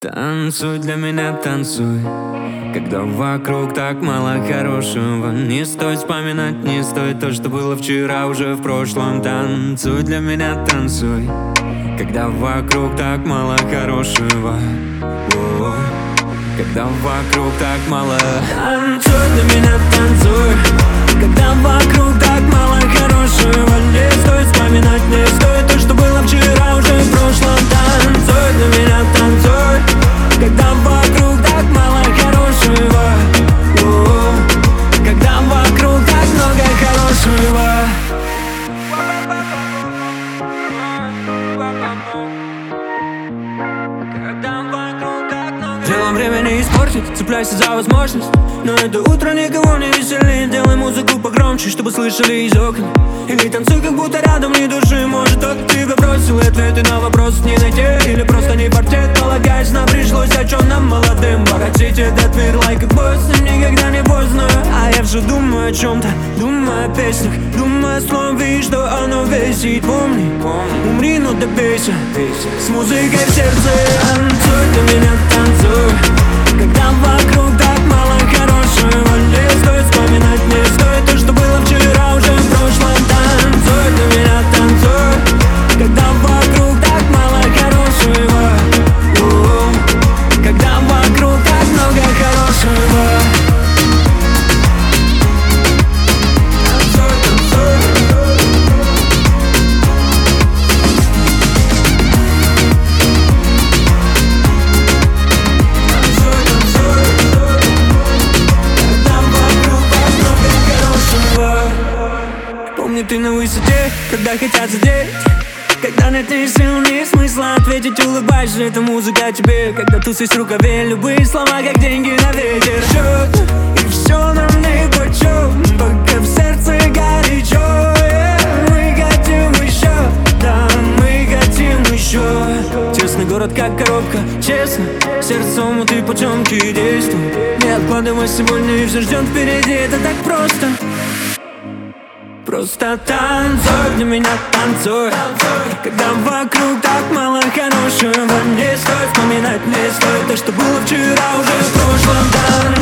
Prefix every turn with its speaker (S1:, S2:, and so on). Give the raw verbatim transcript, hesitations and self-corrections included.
S1: Танцуй для меня, танцуй, когда вокруг так мало хорошего. Не стоит вспоминать, не стоит то, что было вчера, уже в прошлом. Танцуй для меня, танцуй, когда вокруг так мало хорошего. О-о-о. Когда вокруг так мало. Танцуй для меня, танцуй, когда вокруг так мало хорошего. Не стоит вспоминать, не стоит то, что было вчера, уже в прошлом. Танцуй для меня, танцуй, когда вокруг так мало хорошего. О-о-о. Когда вокруг так много хорошего. Делом времени испортить, цепляйся за возможность. Но это утро никого не веселит. Делай музыку погромче, чтобы слышали из окна. Или танцуй, как будто рядом ни души. Может, кто-то тебя бросил, и ответы на вопрос не найти. Или просто не портет, полагаясь, нам пришлось о чем нам молодым. Воротить этот мир, лайк и поздно, никогда не поздно. А я все думаю о чем-то, думаю о песнях, думаю о слове, что оно весит. Помни, умри, но добейся с музыкой в сердце. Танцуй для меня, танцуй, когда вокруг так мало хорошего. Не стоит вспоминать, не стоит то, что было вчера, уже в прошлом. Танцуй для меня, танцуй, когда вокруг так мало хорошего. О-о-о. Когда вокруг так много хорошего. Танцуй, танцуй. Помни, ты на высоте, когда хотят задеть, когда нет ни сил, ни смысла ответить, улыбаешься, это музыка тебе. Когда тусы в рукаве, любые слова, как деньги на ветер. Счет, и все нам нипочем, пока в сердце горячо. Yeah. Мы хотим еще, да, мы хотим еще. Тесный город, как коробка, честно, сердцем ты потемки действуй. Не откладывай сегодня, и все ждет впереди, это так просто. Просто танцуй для меня, танцуй, когда вокруг так мало хорошего. Не стоит вспоминать, не стоит то, что было вчера, уже в прошлом.